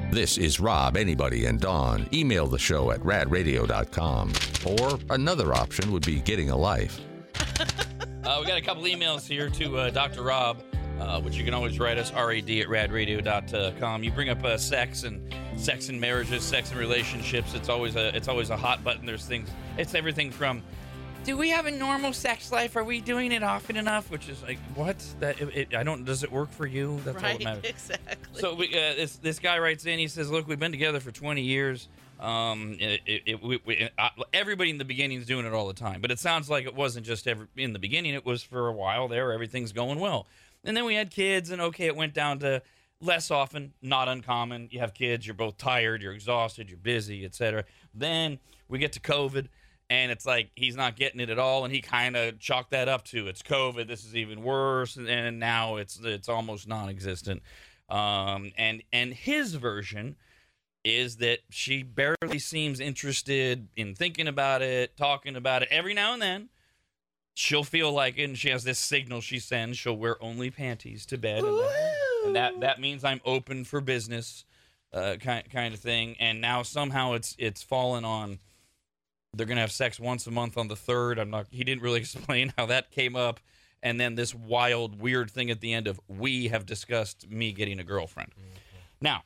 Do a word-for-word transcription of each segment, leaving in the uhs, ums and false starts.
This is Rob, Anybody, and Dawn. Email the show at rad radio dot com. Or another option would be getting a life. uh, we got a couple emails here to uh, Doctor Rob, uh, which you can always write us, rad at rad radio dot com. You bring up uh, sex and sex and marriages, sex and relationships. It's always a it's always a hot button. There's things. It's everything from, do we have a normal sex life? Are we doing it often enough? Which is like, what? That it, it, I don't. Does it work for you? That's right, all that matters. Exactly. So we, uh, this this guy writes in. He says, "Look, we've been together for twenty years. Um, it, it, it, we, we, uh, everybody in the beginning is doing it all the time. But it sounds like it wasn't just every, in the beginning. It was for a while there. Everything's going well. And then we had kids, and okay, it went down to less often. Not uncommon. You have kids. You're both tired. You're exhausted. You're busy, et cetera. Then we get to COVID." And it's like he's not getting it at all, and he kind of chalked that up to it's COVID. This is even worse, and, and now it's it's almost non-existent. Um, and and his version is that she barely seems interested in thinking about it, talking about it. Every now and then, she'll feel like, and she has this signal she sends. She'll wear only panties to bed, and that, and that that means I'm open for business, uh, kind kind of thing. And now somehow it's it's fallen on. They're going to have sex once a month on the third. I'm not. He didn't really explain how that came up. And then this wild, weird thing at the end of, we have discussed me getting a girlfriend. Mm-hmm. Now,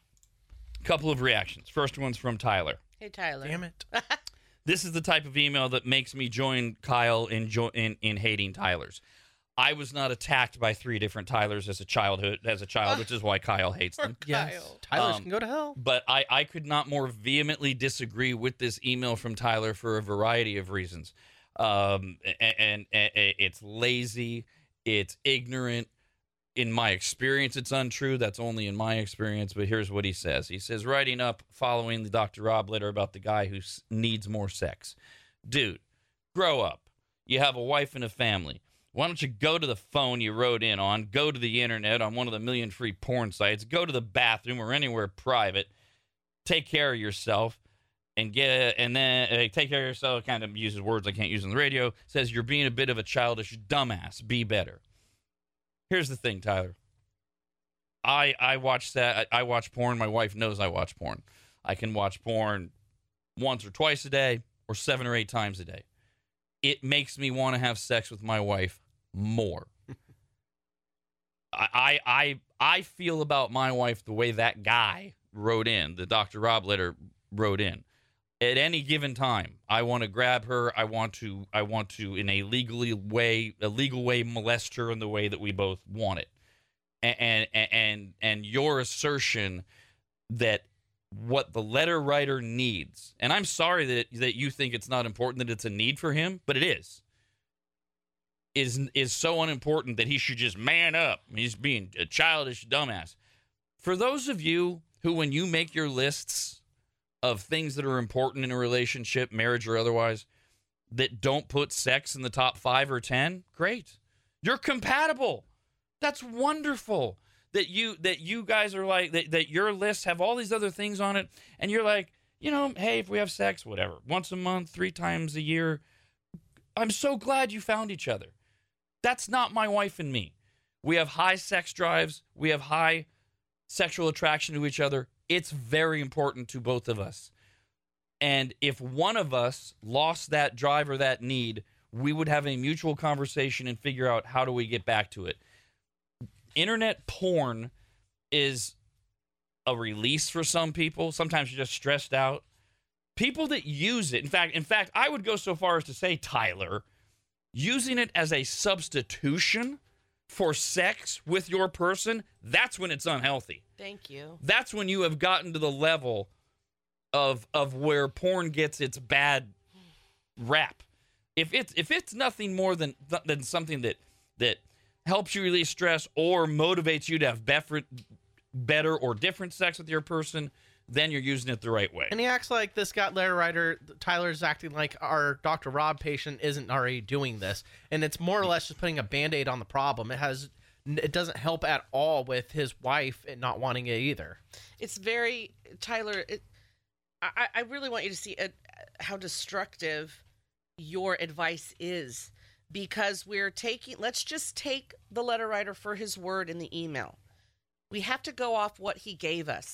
a couple of reactions. First one's from Tyler. Hey, Tyler. Damn it. This is the type of email that makes me join Kyle in, jo- in, in hating Tylers. I was not attacked by three different Tylers as a childhood as a child, which is why Kyle hates them. Yes. Tylers Um, can go to hell. But I, I could not more vehemently disagree with this email from Tyler for a variety of reasons. Um, and, and, and it's lazy, it's ignorant. In my experience, it's untrue. That's only in my experience. But here's what he says. He says, writing up following the Doctor Rob letter about the guy who s- needs more sex. Dude, grow up. You have a wife and a family. Why don't you go to the phone you wrote in on, go to the internet on one of the million free porn sites, go to the bathroom or anywhere private, take care of yourself, and get and then uh, take care of yourself. Kind of uses words I can't use on the radio. Says you're being a bit of a childish dumbass. Be better. Here's the thing, Tyler. I I watch that. I, I watch porn. My wife knows I watch porn. I can watch porn once or twice a day, or seven or eight times a day. It makes me want to have sex with my wife more. I, I I feel about my wife the way that guy wrote in, the Doctor Rob letter wrote in. At any given time, I want to grab her. I want to I want to in a legally way, a legal way, molest her in the way that we both want it. And and and, and your assertion that what the letter writer needs, and I'm sorry that that you think it's not important, that it's a need for him, but it is. Is is so unimportant that he should just man up. He's being a childish dumbass. For those of you who, when you make your lists of things that are important in a relationship, marriage or otherwise, that don't put sex in the top five or ten, great. You're compatible. That's wonderful. That you that you guys are like, that, that your lists have all these other things on it, and you're like, you know, hey, if we have sex, whatever, once a month, three times a year, I'm so glad you found each other. That's not my wife and me. We have high sex drives. We have high sexual attraction to each other. It's very important to both of us. And if one of us lost that drive or that need, we would have a mutual conversation and figure out how do we get back to it. Internet porn is a release for some people. Sometimes you're just stressed out. People that use it, in fact, in fact, I would go so far as to say, Tyler, using it as a substitution for sex with your person, that's when it's unhealthy. Thank you. That's when you have gotten to the level of of where porn gets its bad rap. If it's if it's nothing more than than something that that helps you release stress or motivates you to have better, better or different sex with your person, then you're using it the right way. And he acts like this guy, letter writer, Tyler's acting like our Doctor Rob patient isn't already doing this. And it's more or less just putting a Band-Aid on the problem. It has, it doesn't help at all with his wife not wanting it either. It's very, Tyler, it, I, I really want you to see it, how destructive your advice is. Because we're taking, let's just take the letter writer for his word in the email. We have to go off what he gave us.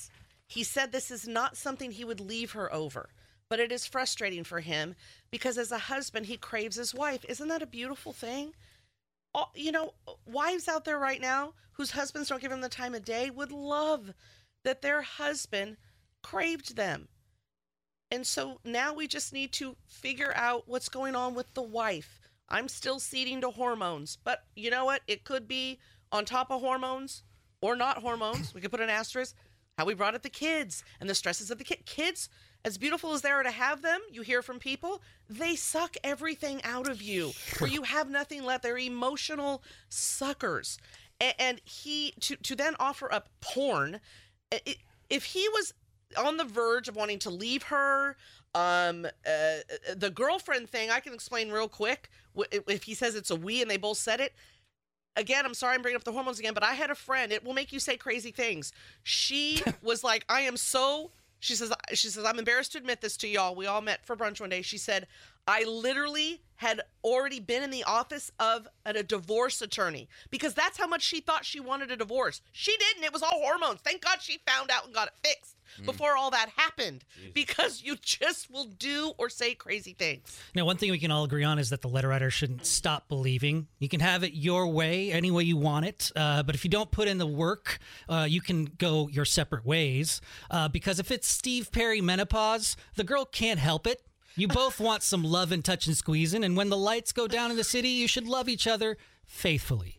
He said this is not something he would leave her over, but it is frustrating for him because as a husband, he craves his wife. Isn't that a beautiful thing? All, you know, wives out there right now whose husbands don't give them the time of day would love that their husband craved them. And so now we just need to figure out what's going on with the wife. I'm still ceding to hormones, but you know what? It could be on top of hormones or not hormones. We could put an asterisk. How we brought up the kids and the stresses of the kid. Kids, as beautiful as they are to have them, you hear from people, they suck everything out of you. Where you have nothing left. They're emotional suckers. And, and he, to, to then offer up porn, it, if he was on the verge of wanting to leave her, um, uh, the girlfriend thing, I can explain real quick. If he says it's a we and they both said it, again, I'm sorry I'm bringing up the hormones again, but I had a friend. It will make you say crazy things. She was like, I am so, she says, she says, I'm embarrassed to admit this to y'all. We all met for brunch one day. She said, I literally had already been in the office of a, a divorce attorney because that's how much she thought she wanted a divorce. She didn't. It was all hormones. Thank God she found out and got it fixed mm. before all that happened. Jesus. Because you just will do or say crazy things. Now, one thing we can all agree on is that the letter writer shouldn't stop believing. You can have it your way, any way you want it. Uh, but if you don't put in the work, uh, you can go your separate ways. Uh, because if it's Steve Perry menopause, the girl can't help it. You both want some love and touch and squeezing, and when the lights go down in the city, you should love each other faithfully.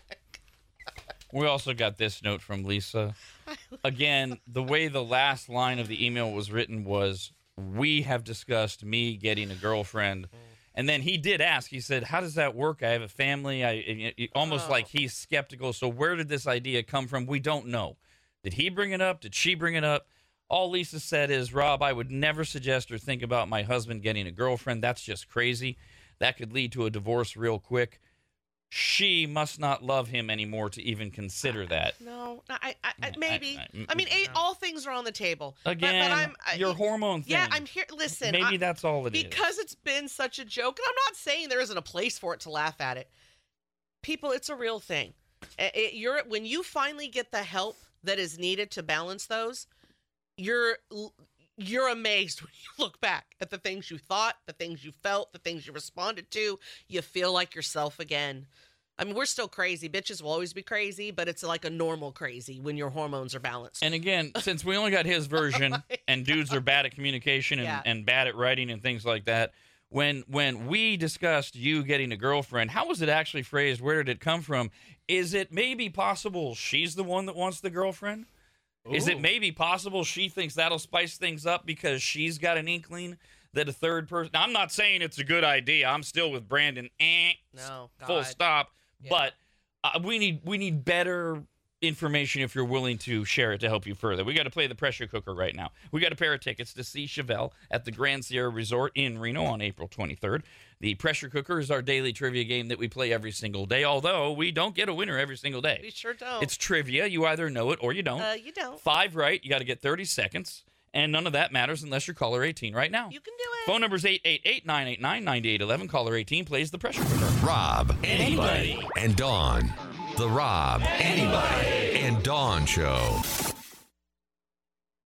We also got this note from Lisa. Again, the way the last line of the email was written was, we have discussed me getting a girlfriend. And then he did ask, he said, how does that work? I have a family. I almost oh. like he's skeptical. So where did this idea come from? We don't know. Did he bring it up? Did she bring it up? All Lisa said is, Rob, I would never suggest or think about my husband getting a girlfriend. That's just crazy. That could lead to a divorce real quick. She must not love him anymore to even consider that. No, I, I, I maybe. I, I, I mean, no. all things are on the table. Again, but, but I'm, I, your hormone thing. Yeah, I'm here. Listen, maybe I, that's all it because is. Because it's been such a joke, and I'm not saying there isn't a place for it to laugh at it. People, it's a real thing. It, it, you're when you finally get the help that is needed to balance those, you're you're amazed when you look back at the things you thought, the things you felt, the things you responded to. You feel like yourself again. I mean, we're still crazy. Bitches will always be crazy, but it's like a normal crazy when your hormones are balanced. And again, since we only got his version, and dudes are bad at communication and, yeah. and bad at writing and things like that, when when we discussed you getting a girlfriend, how was it actually phrased? Where did it come from? Is it maybe possible she's the one that wants the girlfriend? Ooh. Is it maybe possible she thinks that'll spice things up because she's got an inkling that a third person... Now, I'm not saying it's a good idea. I'm still with Brandon. Eh, no, God. Full stop. Yeah. But uh, we need we need better information if you're willing to share it to help you further. We got to play the pressure cooker right now. We got a pair of tickets to see Chevelle at the Grand Sierra Resort in Reno on April twenty-third. The pressure cooker is our daily trivia game that we play every single day, although we don't get a winner every single day. We sure don't. It's trivia. You either know it or you don't. Uh, you don't. Five right, you got to get thirty seconds, and none of that matters unless you're caller eighteen right now. You can do it. Phone number is eight eight eight, nine eight nine, nine eight one one. Caller eighteen plays the pressure cooker. Rob, anybody, and Dawn. The Rob, anybody, and Dawn Show.